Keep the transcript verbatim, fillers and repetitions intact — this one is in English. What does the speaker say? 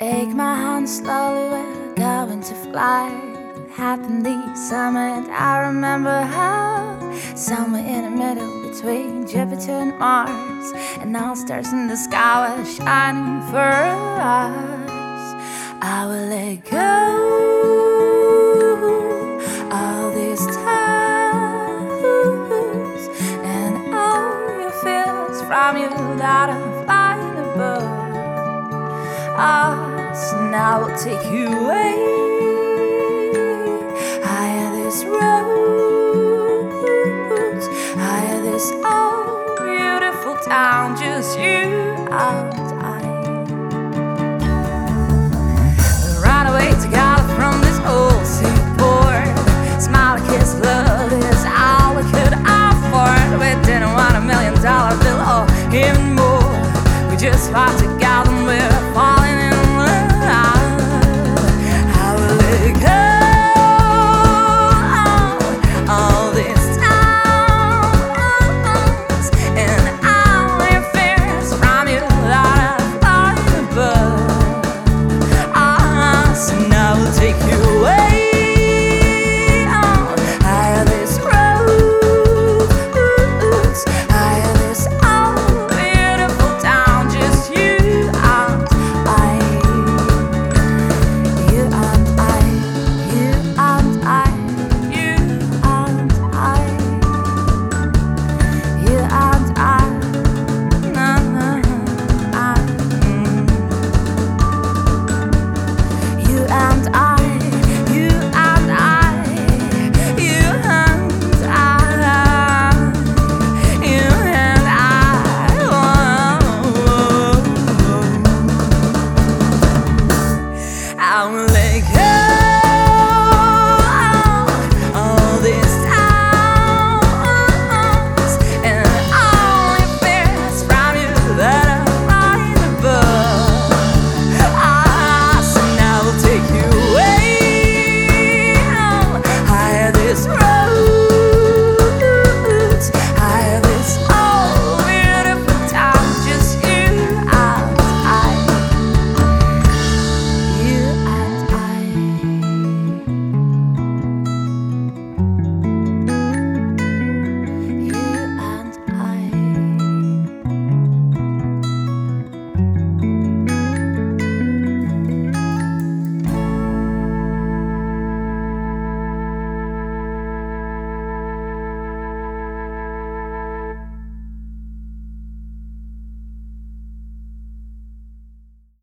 Take my hand slowly, we're going to fly. It happened this summer and I remember how somewhere in the middle between Jupiter and Mars, and all stars in the sky were shining for us. I will let go all these times and all your fears from you that are flying above. Ah, so now I'll take you away higher this road, higher this old beautiful town, just you and I. Run away together from this old seaport. Smile, kiss, love is all we could afford. We didn't want a million dollar bill or even more. We just fought together and we're falling in love. I will let go all these times and all your fears from you that are flying above. Ah, so now we'll take you away higher this road, higher this old beautiful town, just you and I. You and I, you and I, you and I, you and I, na na na. You and I, you and I, you and I, you and I. I will